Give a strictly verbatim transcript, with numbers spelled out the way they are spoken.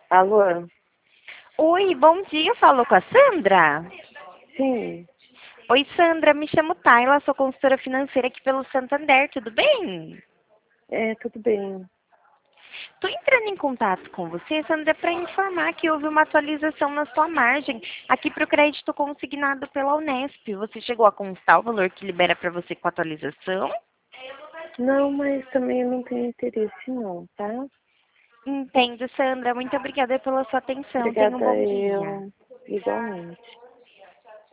Alô? Oi, bom dia, falou com a Sandra? Sim, Oi, Sandra, me chamo Tayla, sou consultora financeira aqui pelo Santander, tudo bem? é, tudo bem. Estou entrando em contato com você, Sandra, para informar que houve uma atualização na sua margem aqui para o crédito consignado pela Unesp. Você chegou a constar o valor que libera para você com a atualização? Não, mas também eu não tenho interesse não, tá? Entendo, Sandra. Muito obrigada pela sua atenção. Tenha um Obrigada bom dia. eu, igualmente.